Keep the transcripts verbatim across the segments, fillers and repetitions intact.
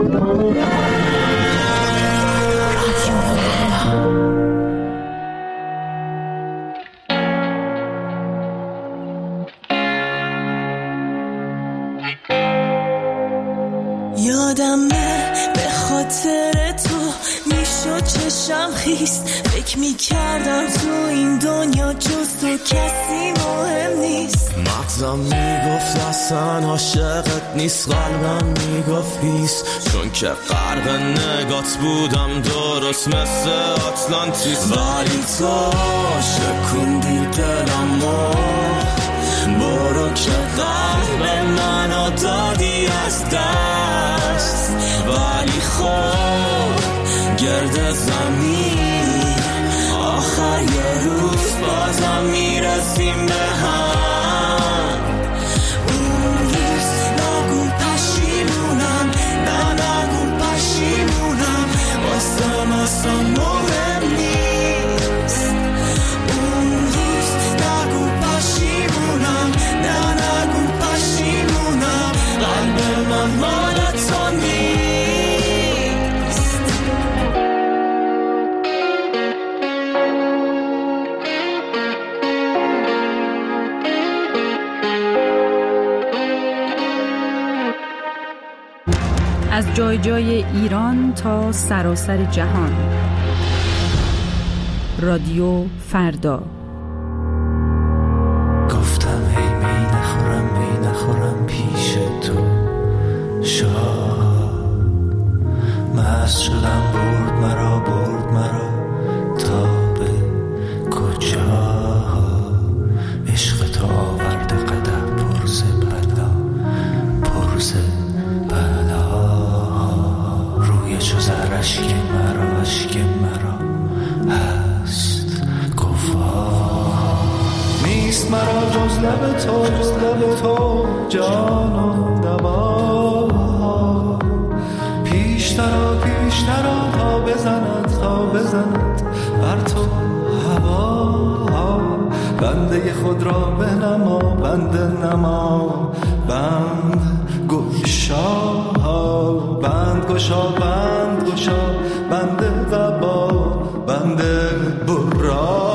یادمه به خاطر تو میشد چشم خیس، فکر میکردم تو این دنیا جز تو کسی مهم نیست. مغزم میگفت اصلا عاشقت نیست، قلبم میگفت هیس، چون که غرق نگات بودم درست مثل آتلانتیس. ولی تو شکوندی دلمو، برو که قلب منو دادی از دست. ولی خب گرد زمین آخر یه روز بازم میرسیم به هم. اون روز نگو پشیمونم، نه نگو پشیمونم، واسم اصلا مهم نیست. اون روز نگو پشیمونم، نه نگو پشیمونم، قلب من مال تو نیست. از جای جای ایران تا سراسر جهان، رادیو فردا. گفتم هی می نخورم می نخورم پیش تو شاد، مست شدم برد مرا برد مرا تا به کجا. عشق تو آورده قدم پرز بلا پرز بلا، روی چو زر اشک مرا اشک مرا هست گفا. نیست مرا جز لب تو جز لب تو جان و دوا. پیشترا پیشترا تا بزند تا بزند بر تو هوا. بنده خود را بنما بنده نما بند گشا. بند گشا بند گشا بنده قبا بنده برا.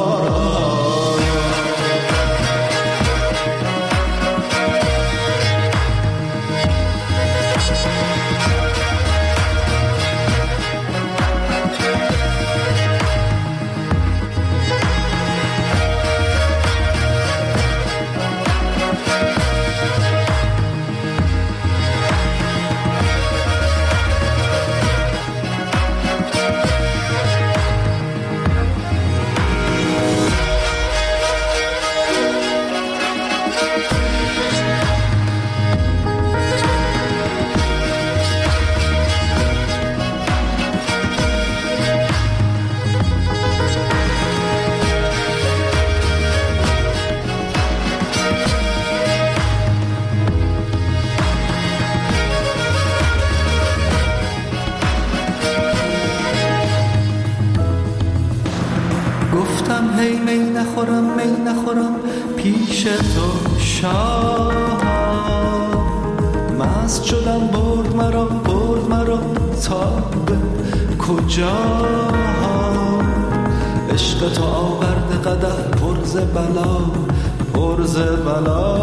هی می نخورم می نخورم پیش تو شاه. مست شدم برد مرا برد مرا تا به کجا. عشق تو آورده قدح پرز بلا پرز بلا.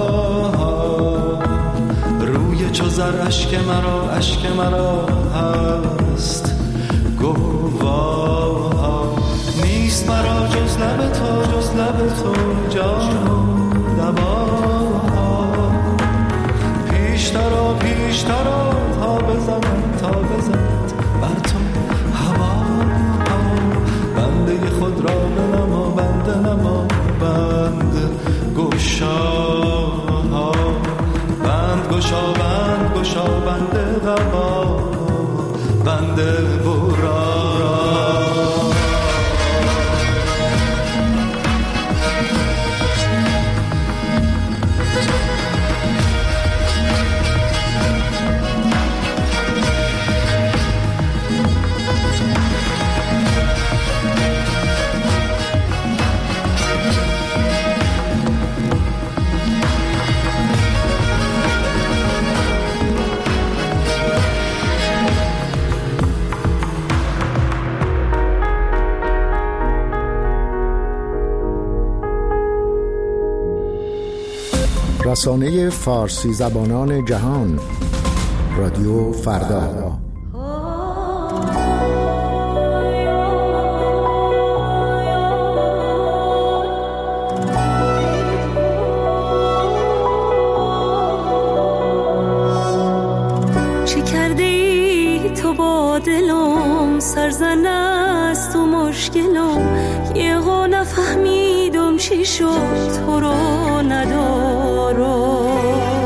روی چو زر اشک مرا اشک مرا هست گواه. نیست مرا جز لب تو جز لب تو جان و دوا. پیشترا پیشترا تا بزند تا بزند بر تو هوا. بنده خود را بنما بنده نما بند گشا. بند گشا بند گشا بنده قبا بنده برا. رسانه فارسی زبانان جهان، رادیو فردا. چه کرده ای تو با دلم، سرزن است و مشکلم، یه ها نفهمیدم چی شد تو رو ندارم،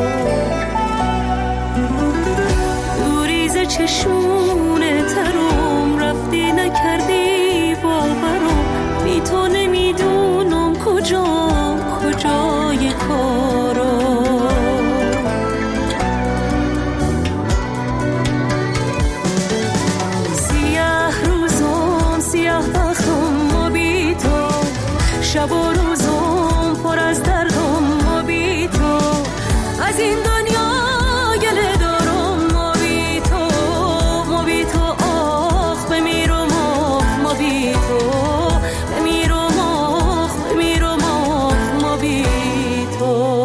دوریز چشونه ترم رفتی نکردی باورم، بی تو نمیدونم کجا کجای کارم، سیاه روزم سیاه بختم و بی تو، شب و روزم پر از دردم و بی تو، از این دنیا گله دارم و بی تو، و بی تو آخ بمیرم آخ و بی تو، بمیرم آخ بمیرم آخ و بی تو.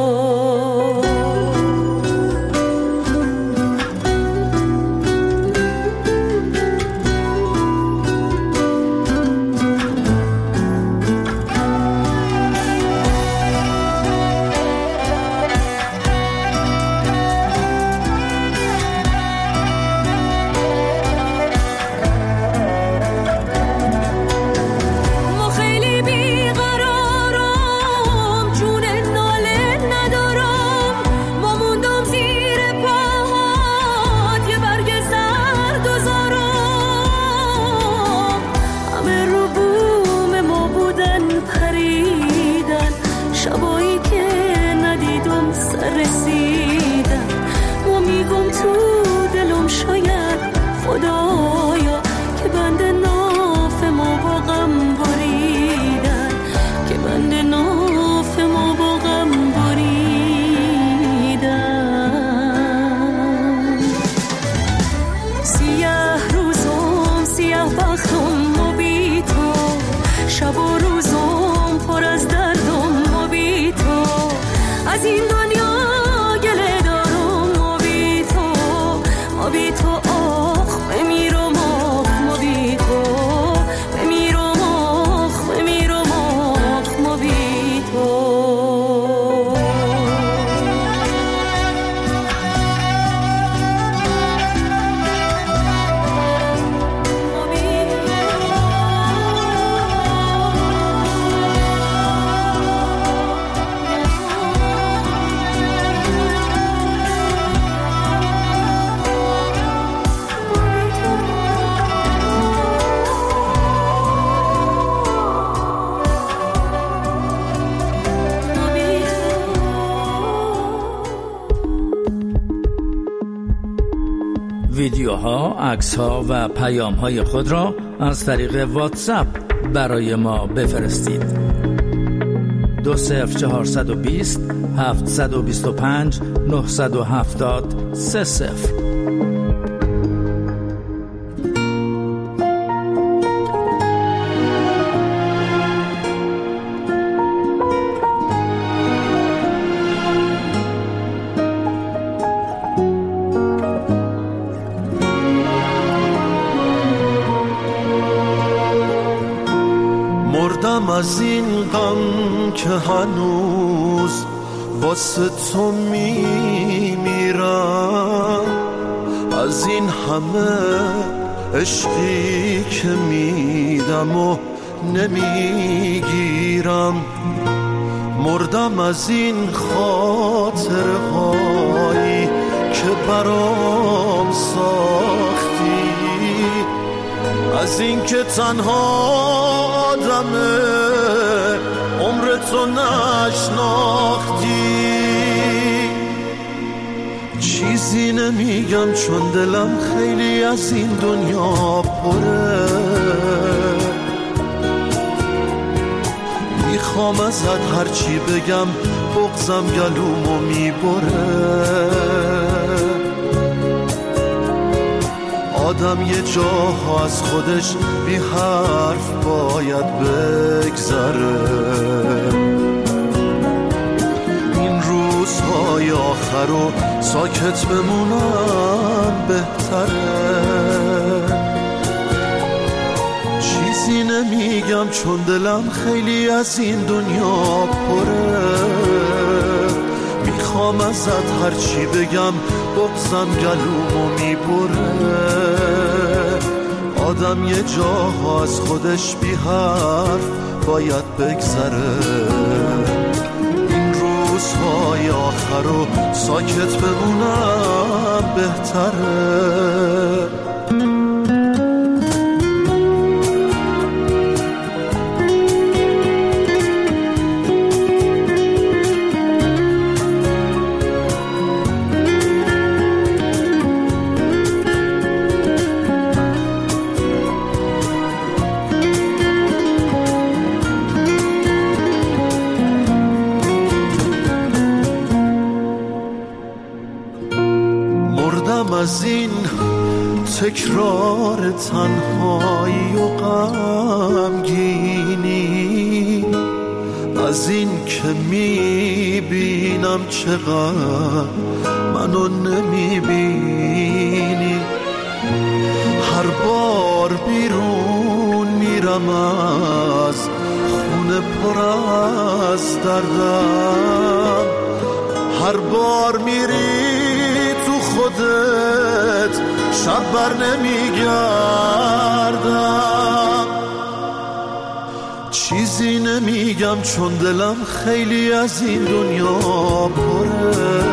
ویدیوها، عکس‌ها و پیام‌های خود را از طریق واتساپ برای ما بفرستید. دو صفر چهارصد و بیست هفتصد و بیست و پنج نهصد و هفتاد سه صفر. از این غم که هنوز واسه تو میمیرم، از این همه عشقی که میدم و نمیگیرم، مردم از این خاطرهایی که برام ساختی، از این که تنها آدمه عمر تو نشناختی، چیزی نمیگم چون دلم خیلی از این دنیا پره، میخوام ازت هرچی بگم بغضم گلومو میبره، آدم یه جاها از خودش بی حرف باید بگذره، این روزها روزهای آخر رو ساکت بمونم بهتره. چیزی نمیگم چون دلم خیلی از این دنیا پره. میخوام ازت هرچی بگم بغضم گلومو میبره. آدم یه جاها از خودش بی حرف باید بگذره. این روزهای آخر رو ساکت بمونم بهتره. از این تکرار تنهایی و غمگینی، از این که میبینم چقدر منو نمیبینی. هر بار بیرون میرم از خونه پر از دردم. هر بار میری خودت شب بر نمیگردم. چیزی نمیگم چون دلم خیلی از این دنیا پره.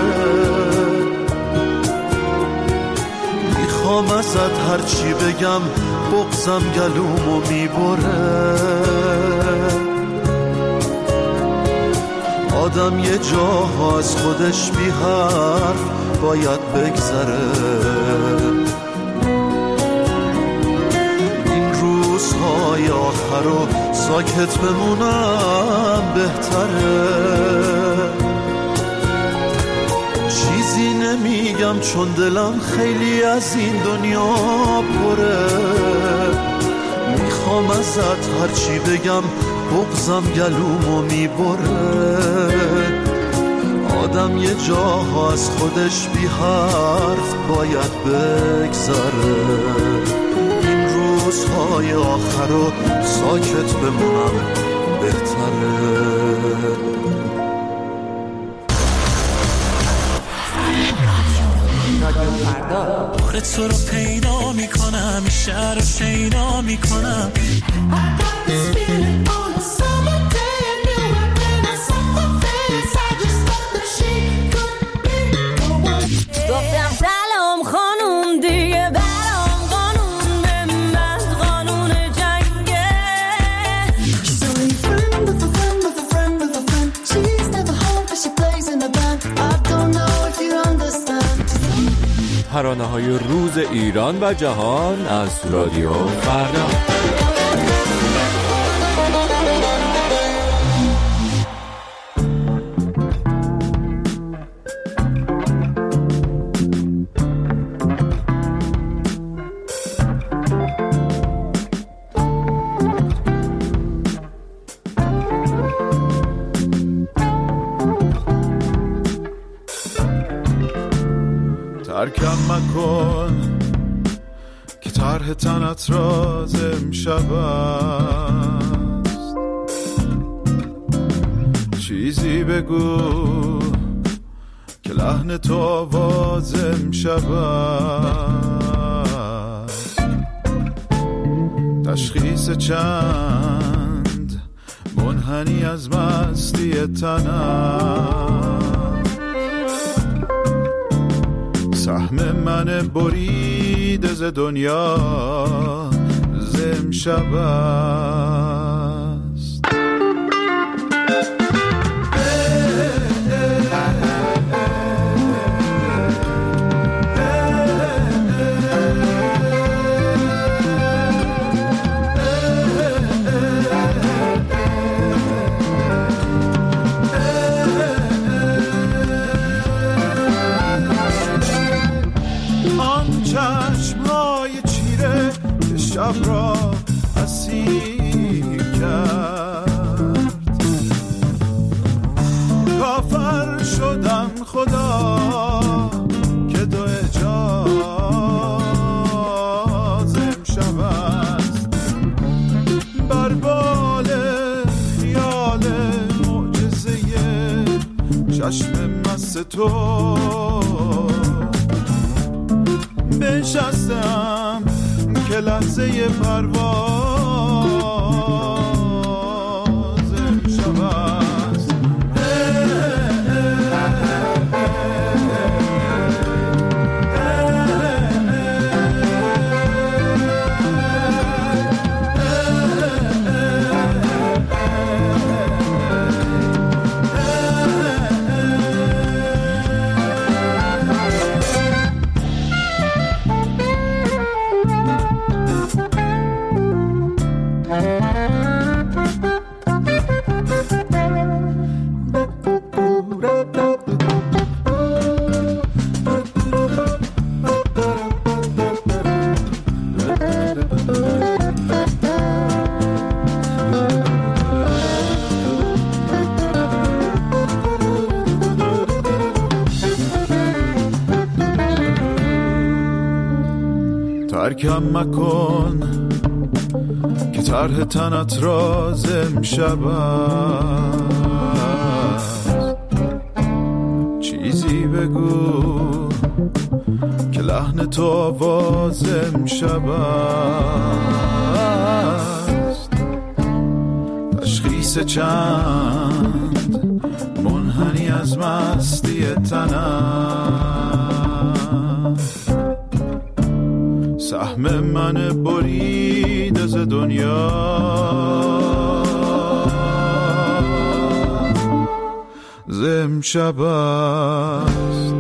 میخوام ازت هرچی بگم بغضم گلومو میبره. آدم یه جاها از خودش بی حرف باید بگذره. این روزهای آخر رو ساکت بمونم بهتره. چیزی نمیگم چون دلم خیلی از این دنیا پره. میخوام ازت هرچی بگم بغضم گلومو میبره. آدم یه جاها از خودش بی حرف باید بگذره. این روزهای آخر رو ساکت بمونم بهتره. آخه تو رو پیدا میکنم، این شهر رو شیدا میکنم. گفتم سلام خانوم دیگه برام قانون بمند قانون جنگه. She's only friend of a friend of a friend of a friend. She's never home but she plays in a band. I don't know if you understand. ترانه‌های روز ایران و جهان از رادیو فردا. ترکم مکن که طرح تنت راز امشب است. چیزی بگو که لحن تو آواز امشب است. تشخیص چند منحنی از مستی تنم. سهم من بریده ز دنیا ز امشب است. شب را اسیر کرد. کافر شدم خدا که دو اجاز امشب است بر بال خیال معجزه چشم مست تو بنشستم که لحظه پرواز امشب است. ترکم مکن که طرح تنت راز امشب است چیزی بگو که لحن تو آواز امشب است تشخیص چند منحنی از مستی تنم سهم من برید از دنیا ز امشب است.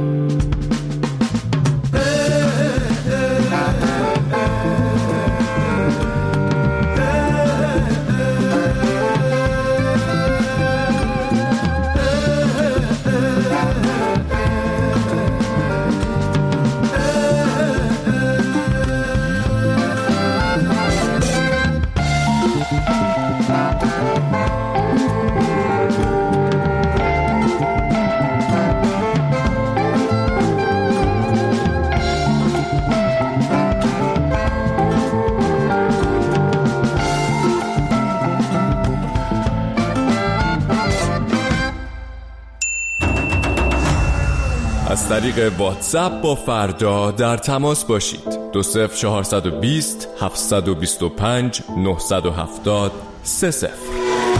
از طریق واتساپ با فردا در تماس باشید. دو صفر چهارصد و بیست هفتصد و بیست و پنج نهصد و هفتاد سه صفر.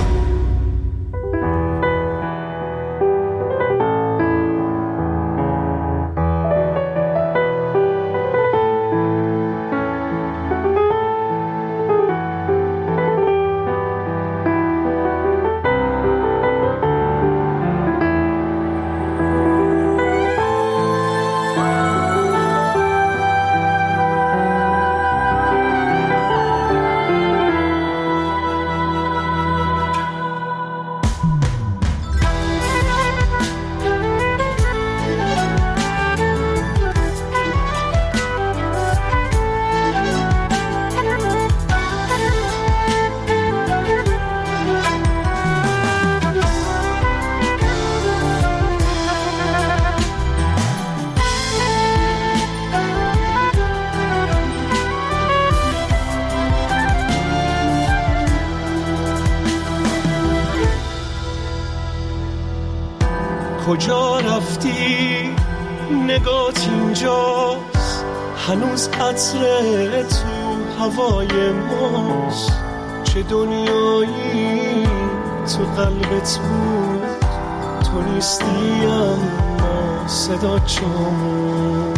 کجا رفتی نگات اینجاست هنوز عطر تو هوای ماست چه دنیایی تو قلبت بود تو نیستی اما صدا چامون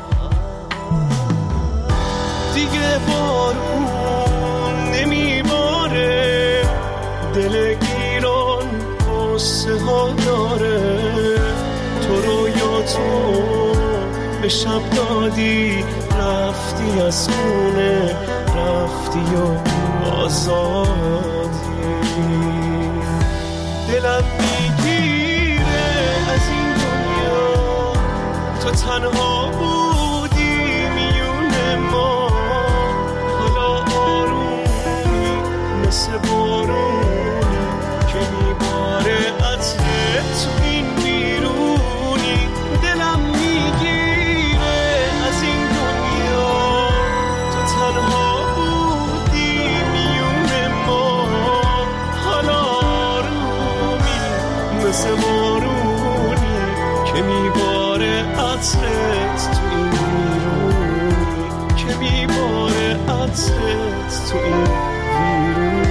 دیگه بارون نمیباره دل ایران قصه ها داره تو رویا تو به شب دادی رفتی از خونه رفتی و آزادی دلم میگیره از این دنیا تو تنها بودی میونه ما حالا آرومی مثل بارونی که میباره عطر تو این بیرونی میباره عطرت تو این ویرون.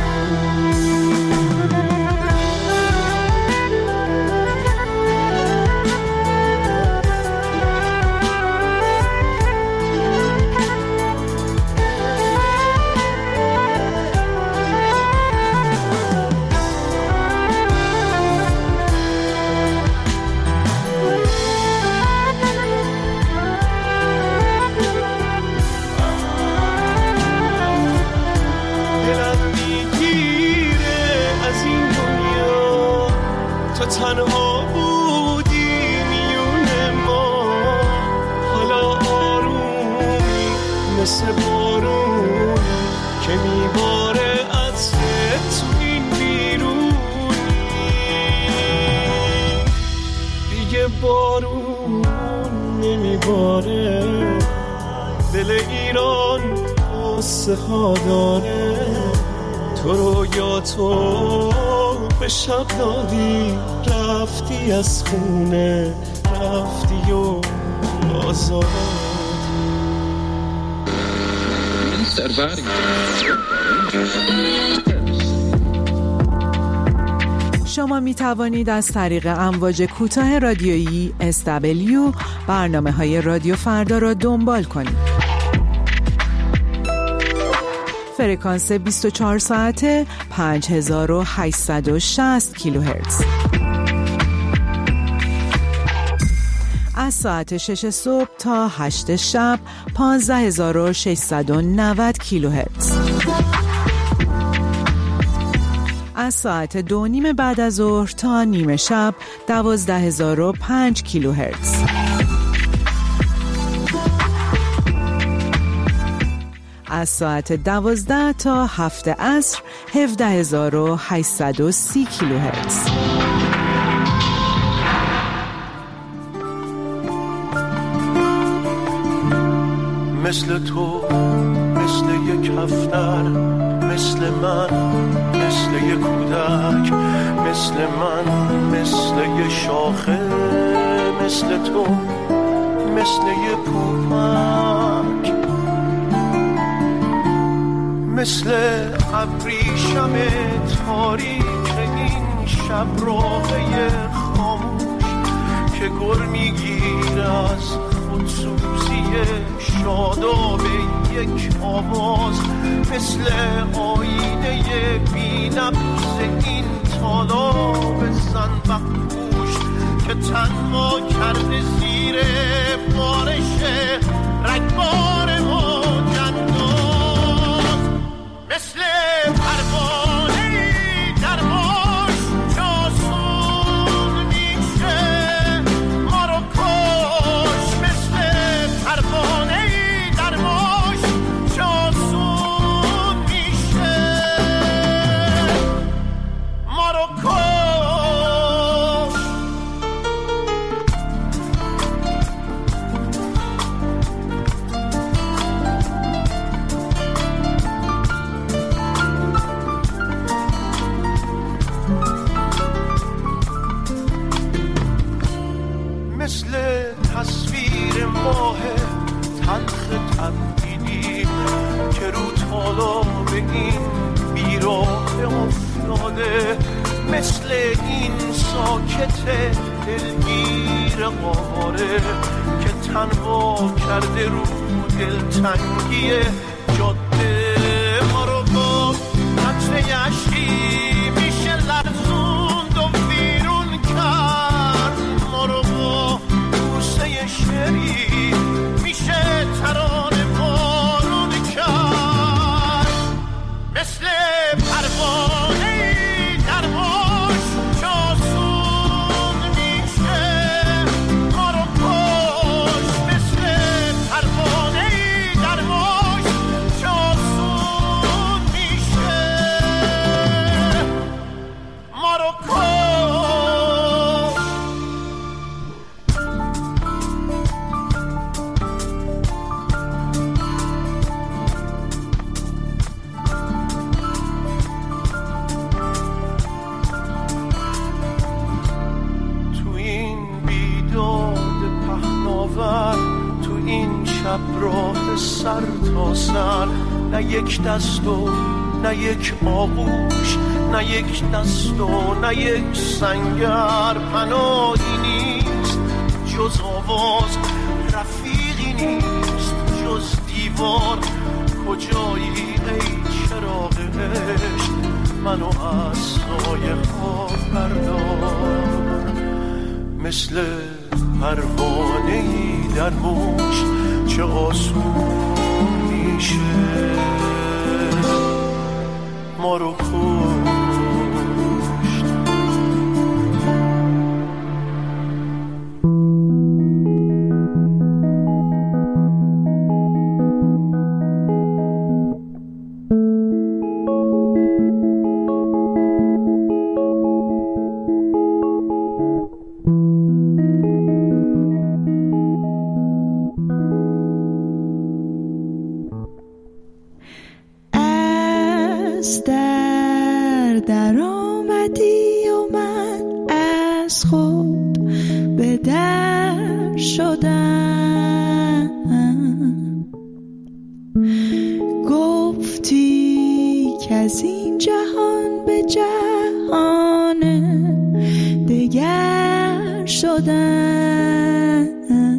تنها بودی میون ما، حالا آرومی مثل بارونی که میباره عطرت تو این بیرونی. دیگه بارون نمیباره، دل ایران قصه ها داره. تو رو یا تو به شب دادی، رفتی از خونه، رفتی و آزادی. شما می توانید از طریق امواج کوتاه رادیویی اس دبلیو برنامه های رادیو فردا را دنبال کنید. فرکانس بیست و چهار ساعته پنج هزار و هشتصد و شصت کیلوهرتز. از ساعت شش صبح تا هشت شب پانزده هزار و ششصد و نود کیلوهرتز. از ساعت دو نیم بعد از ظهر تا نیمه شب دوازده هزار و پنج کیلوهرتز. از ساعت دوازده تا هفت عصر هفده هزار و هشتصد و سی کیلوهرتز. مثل تو، مثل یک هفتر، مثل من، مثل یک کودک، مثل من، مثل یک شاخه، مثل تو، مثل یک پوپک، مثل ابریشم تاریک این شب راهی خاموش که گر میگیره از خودسوزی شاداب یک آواز، مثل آینه بی‌نبض این تالاب زنبقپوش که تنها کرده زیر بارش رگبار موج انداز، مثل پروانه‌ای در باش جاسون میشه ما رو کش، مثل پروانه‌ای در باش جاسون میشه ما رو کش. مثل تصویر ماه تلخ تبعیدی که رو تالاب این بیراه افتاده، مثل این ساکت دلگیر قاره که تنها کرده رو دلتنگی جاده ما رو با قطره اشکی میشه لرزوند و بیرون کرد، ما رو با بوسه شری میشه ترانه بارون کرد، مثل پروانه‌ای در باش جاسون میشه ما رو کش، مثل پروانه‌ای در باش جاسون میشه ما رو کش. سراسر، نه یک دست و نه یک آغوش، نه یک دست و نه یک سنگر. پناهی نیست جز آواز، رفیقی نیست جز دیوار. کجایی ای چراغ عشق، منو از سایه ها بردار. مثل پروانه‌ای در موج چه آسون میشه ما رو کشت. در در آمدی و من از خود به در شدم. گفتی که از این جهان به جهان دگر شدم.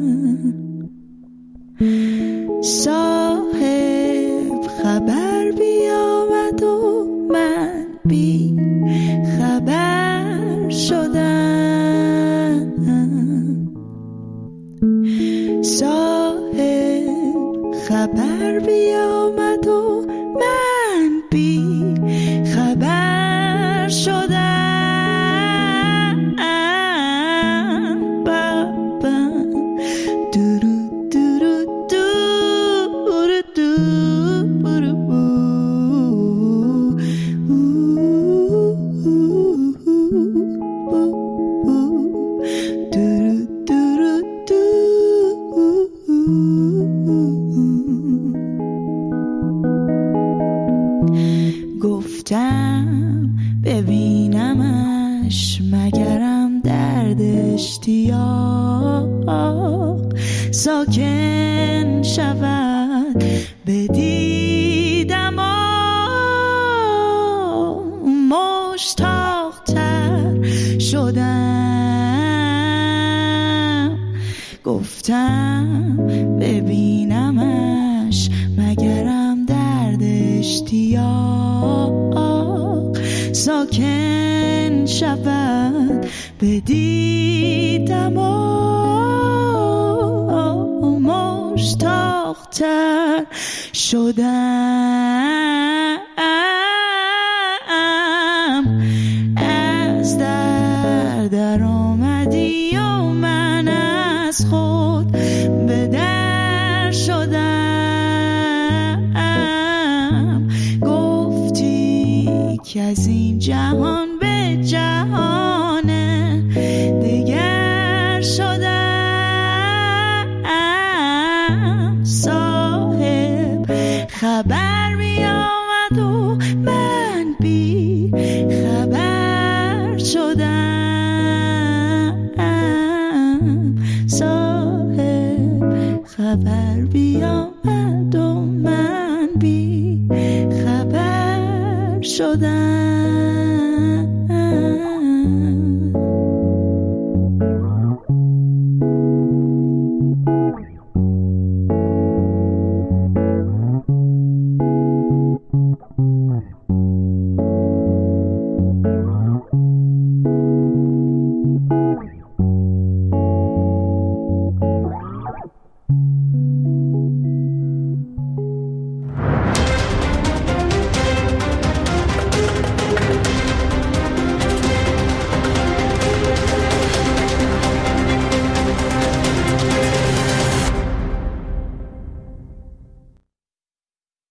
صاحب خبر بیامد و من بی خبر شدم. صاحب خبر بیامد و من بی خبر شدم. بابا درو درو درو درو گفتم ببینمش مگرم درد اشتیاق ساکن شود. بدیدم مشتاق تر شدم. گفتم ببینمش مگرم درد اشتیاق ساکن شود. بدیدم مشتاق تر شدم. از در در آمدی و من از خود به در شدم. گفتی که از این جهان به جهان دگر شدم. صاحب خبر می آمد و من بی خبر شدم. صاحب خبر بی آمد و من بی خبر شدم.